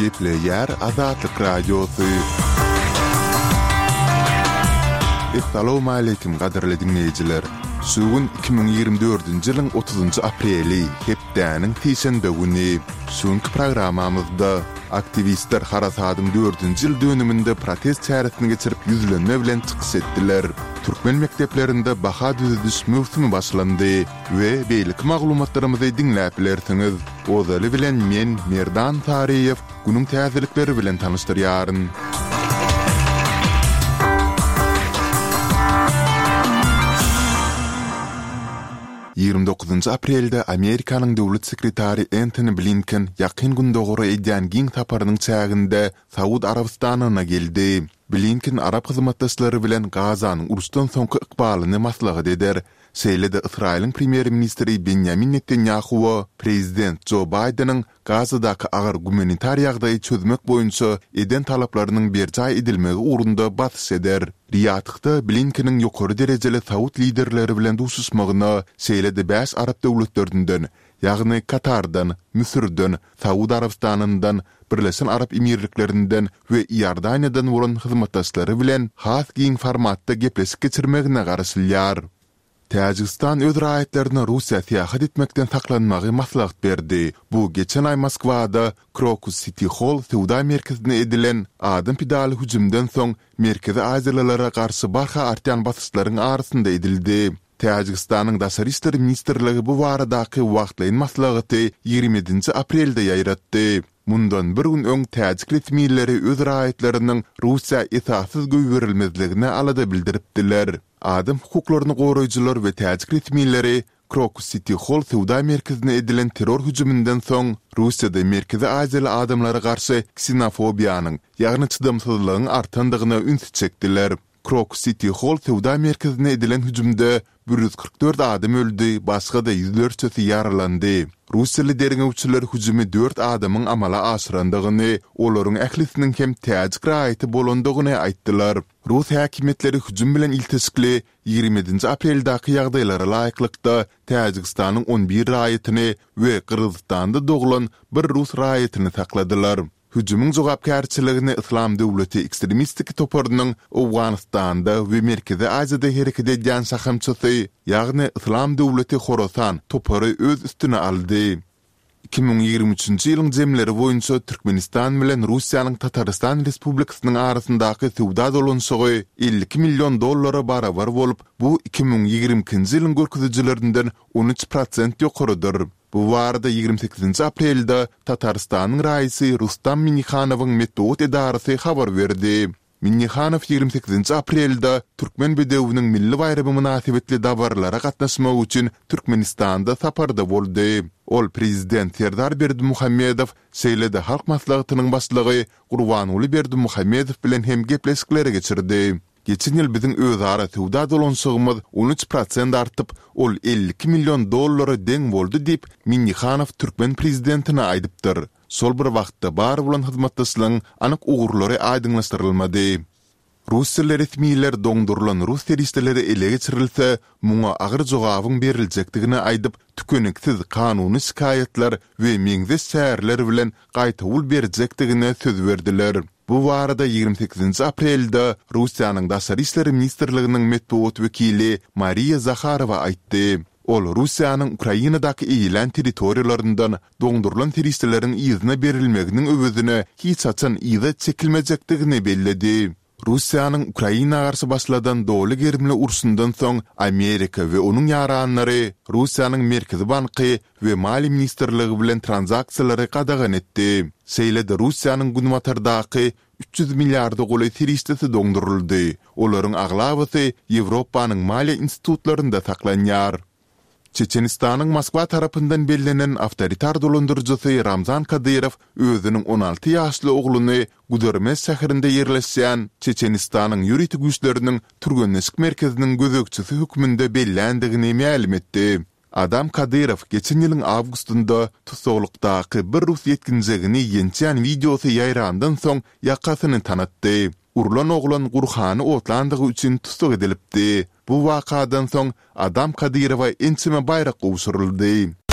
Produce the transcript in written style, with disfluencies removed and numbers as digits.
Gepleyer Azatlyk Radiosu. Assalamu alaykum gaderli dinleyijiler. Sugun 2024-nji ýylyň 30-njy apreli, hepdäniň tiýşenbe güni. Suňky programamyzda aktivistler Harasadyň 4-nji ýyl dönüminde protest çäresini geçirip ýüzlenme bilen çykyş etdiler. Türkmen mekdeplerinde baha düzüdüş mövsümi başlandy we beýlik maglumatlarymyzy dinläp bilersiňiz. Ozaly bilen men Merdan Tariýew günüň täzelikleri bilen tanışdyrýaryn. 29 aprelde Amerikanyň döwlet sekretary Antony Blinken ýakyn gündogry edýän giň taparynyň çäginde Saud Arabistanyna geldi. Blinken Arab hyzmatdaşlary bilen Gazanyň urusdan soňky ykbalyny maslahat eder. Şeýle-de Israýlyň premier ministri Benjamin Netanyahu prezident Joe Biden'ın Gazadaky agar humanitar ýagdaýy çözmek boýunça eden talaplarynyň berjä edilmegi urunda batyş eder. Riyadda Blinken'in ýokary derejeli Saud liderleri bilen duşuşmagyna şeýle-de 5 Arab döwletlerinden, ýagny Katardan, Misirden, Saud Arabistanynyň, Birleşen Arab Emirliklerinden we Ýordaniýadan bolan hyzmatdaşlary bilen has giň formatda gepleşik geçirmegine garaşylýar. Täjikistan öz raýatlaryna Russiýa täýat etmekden saklanmagy maslahat berdi. Bu geçen ay Moskwada Crocus City Hall Sowda merkezine edilen adam pidaly hüjümden soň Merkezi Aziýalara garşy barha artýan basyşlaryň arasynda edildi. Täjikistanyň Daşary işler ministrligi bu baradaky wagtlaýyn maslahaty 27 aprelde ýaýratdy. Mundan bir gün öň täjik resmiýetleri öz raýatlarynyň Russiýa esassız göýberilmezligine alada bildiripdiler. Adam hukuklaryny goraýjylar we täjik resmiýetleri Crocus City Hall Sowda merkezine edilen terror hüjümünden soň Russiýada Merkezi Aziýaly adamlara garşy ksenofobiýanyň, ýagny çydamsızlygyň artandygyna üns çekdiler. Crocus City Hall Sowda merkezine edilen hüjümde 144 adam öldü, başga da yüzlerçesi ýaralandy. Russiýa lideriniň hüjümi 4 adamyň amala aşyrandygyny, olaryň ählisiniň hem täjik raýaty bolandygyny aýtdylar. Rus häkimetleri hüjüm bilen iltisikli 27 apreldaky ýagdaýlara laýyklykda Täjikistanyň 11 raýatyny we Kyrgyzstanda doglan bir Rus raýatyny sakladylar. Hüjümüň jogapkärçiligini İslam döwleti ekstremistik toparynyň Awganistanda we Merkezi Aziýada hereket edýän sahamçysy, ýagny İslam döwleti Horasan topary öz üstüne aldy. 2023-nji ýylyň jemleri boýunça Türkmenistan bilen Russiýanyň Tataristan Respublikasynyň arasyndaky sowda dolanşygy $52 milyon barabar bolup, bu 2022-nji ýylyň görkezijilerinden 13% ýokarydyr. Bu barada 28 aprelde Tataristanyň raýysy Rustam Minnihanowyň Metod edarasy habar berdi. Minnihanow 28 aprelde Türkmen bedewiniň milli bayramy münasibetli dabarlara gatnaşmak üçin Türkmenistanda saparda boldy. Ol prezident Serdar Berdimuhammedow şeýle-de halk maslahatynyň başlygy Gurbanuly Berdimuhammedow bilen hem gepleşikleri geçirdi. Geçen ýyl biziň özara sowda dolanşygymyz 13% artyp, ol $52 milyon deň boldy diýip Minnihanow Türkmen prezidentine aýdypdyr. Sol bir wagtda bar bolan hyzmatdaşlaryň anyk ugurlary aýdyňlaşdyrylmady. Russiýa resmiýetler doňdurulan Rus terroristleri ele geçirilse, muňa agyr jogabyň berilejekdigini aýdyp, tükeniksiz kanuny şikaýetler we meňze şäherler bilen gaýta ul berjekdigine söz berdiler. Bu barada 28 aprelde Russiýanyň Daşary işler ministrliginiň Metod wekili Mariya Zakharova aýtdy. Ol Russiýanyň Ukrainadaky eýilen territoriýalaryndan doňdurulan terroristleriň ýyzyna berilmeginiň öwüzine hiç açan ýyza çekilmejekdigini belledi. Russiýanyň Ukraina garşy başladan dowly gerimli urşundan soň Amerika we onuň ýaranlary Russiýanyň Merkezi banky we Mali ministrligi bilen transaksiýalary gadagan etdi. Şeýle-de Russiýanyň günwatardaky 300 milliardy goly terroristisi doňduruldy. Olaryň aglabysy Ýewropanyň maliýe institutlarynda saklanýar. Çeçenistanyň Moskwa tarapyndan bellenen awtoritar dolandyrjysy Ramzan Kadyrow özüniň 16 ýaşly ogluny Gudurmes şäherinde ýerleşýän Çeçenistanyň ýuridik güýçleriniň türgenleşik merkeziniň gözekçisi hükmünde bellendigini ma'lum etdi. Adam Kadyrov geçen ýylyň awgustunda tutuklukdaky bir Rus ýetkinjigini ýençän videosy ýaýrandan soň ýakasyny tanatdy. Urlan oglan Gurhany otlandygy üçin tutuk edilipdi. Bu wakadan soň Adam Kadyrowa ençime bayrak gowşuruldy.